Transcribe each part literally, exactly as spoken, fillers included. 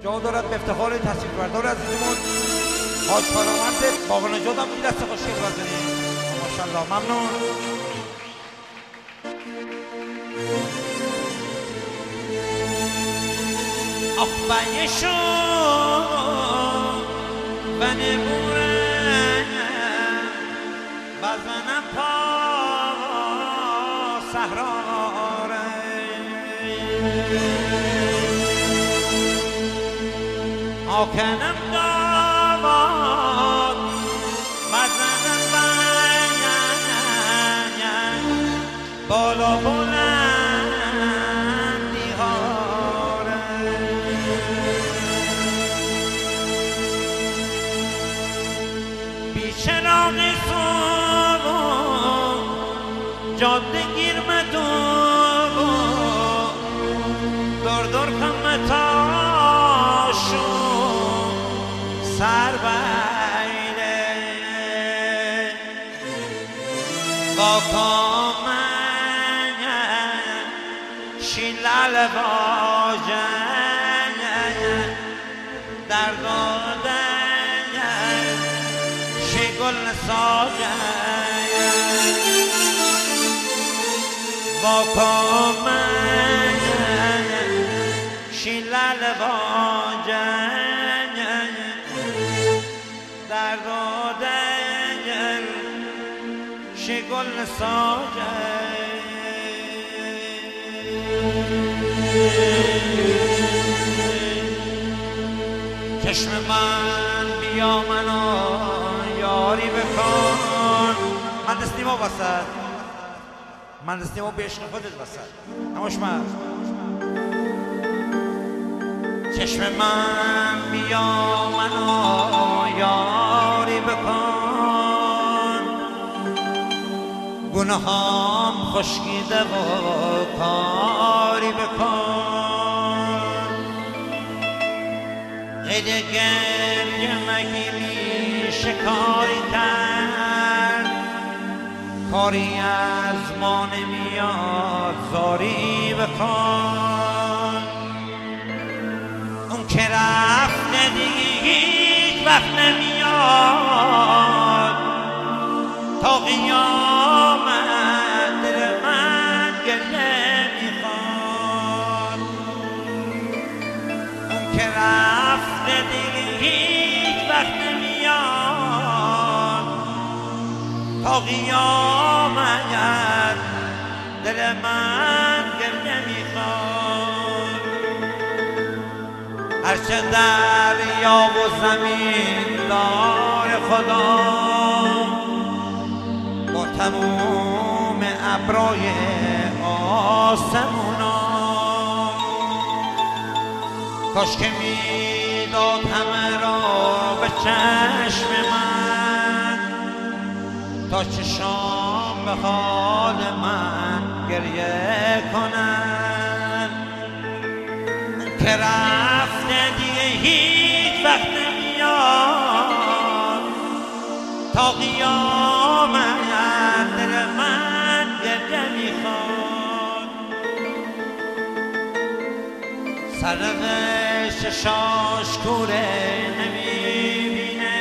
جا دارد به افتخار تشریف‌بردار عزیزمون حاج فرامرد باقر نژاد هم دست خوشگل بزنید. ماشاءالله ممنون. آخبایشو و نبورم بزنم پا صحراره آکنم داماد بزنم باید بالا بلندی هاره بی چراغ صبح جاده گیر مدو دور دور کمتاشو سر بیله با کامن شیلال واجه در داده شگل ساجه با کامن شیلال واجه در دادن شگل ساجه چشم من بیا منو یاری بکن من دستیمو بسد من دستیمو به عشق خودت بسد هموش من چشم من بیا منو یاری بکن گناهام خشکیده و کاری بکن قید گریه مگی میشه کاری کرد کاری از ما نمیاد زاری بکن اون که رفته دیگه هیچ وقت نمیاد تا قیامت دل من گریه میخواد اون که رفته دیگه هیچ وقت نمیاد تا قیامت دل من گریه میخواد هرچه دریا و زمین دار خدا با تموم ابرای آسمونا کاش که میداد همه را به چشم من تا چشام به حال من گریه کنن که رفته دیگه هیچ وقت نمیاد تا قیامت دل من گریه میخواد سرنوشت شاش کوره نمیبینه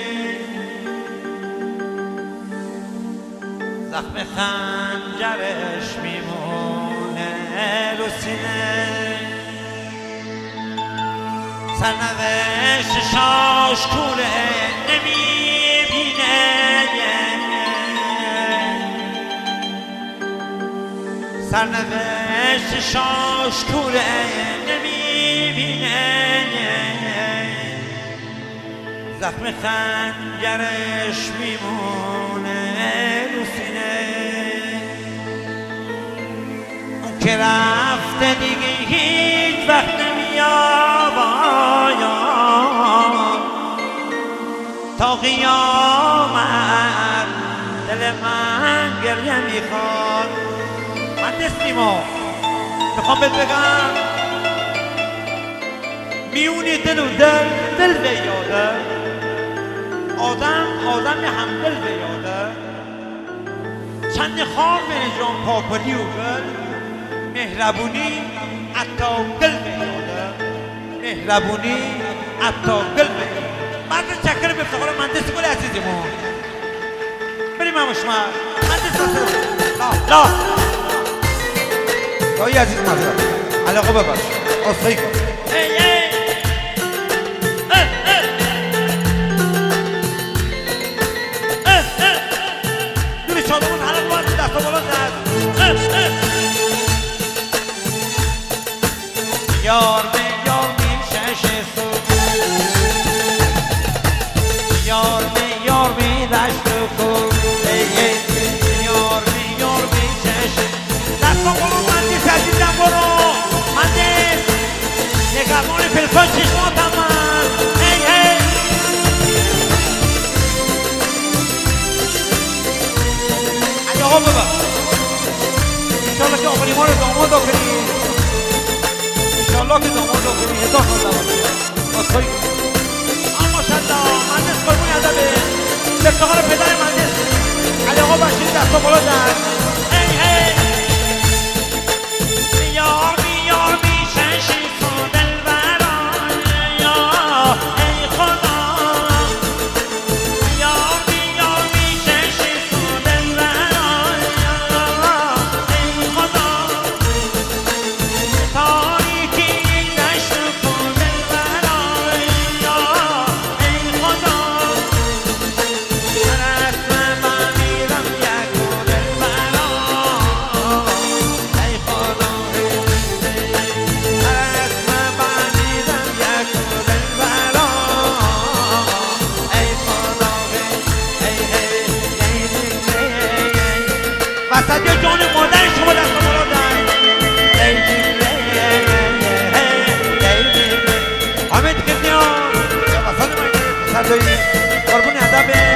زخم خنجرش میمونه رو سینه سرنوشت شاش کوره نمیبینه سرنوشت شاش کوره نمیبینه زخم خنجرش میمونه رو سینه اون که رفته دیگه هیچ وقت نمیاد تا قیامت دل من گریه میخواد من دستیمو میخوام بهت بگم میونی دل و دل دل به یاده آدم آدم همدل به یاده چند خواب بره جان پاکلی و گل مهربونی حتی گل به یاده مهربونی حتی گل بگی مرد چکر به افتخار مهندس گل عزیزمون بریم همشمر مهندس لا لا دایی عزیز مزرد علاقه ببرش آسایی کن ای ای دوری شادمون حلق باید دست و بالا زد یار به یار می شش سو یار به یار می دشت و خود ای ای یار به یار می شش دست و بالا مهندس عزیزم برو مهندس نگرمان پلکان چشماتم من ای ای علی آقا ببر انشالله که آقا نیما رو داماد کنی انشالله که داماد کنی هزار خان داماد آسایی اما ماشالله مهندس قربونی ادبه به افتخار پدر مهندس علی آقا بشیر دست و بالا زد ای ای یار بی یار بی ششی تو دلبران یا ای خدا یار بی یار بی ششی تو دلبران یا ای خدا تاریکی دشت تو دلبران یا ای خدا من اسم من میرم یک دلبران ای خدا وسط یه جان مادر شما دست و بالا زد حامد کردیان یا وسط مجلس سردایی قربون ادب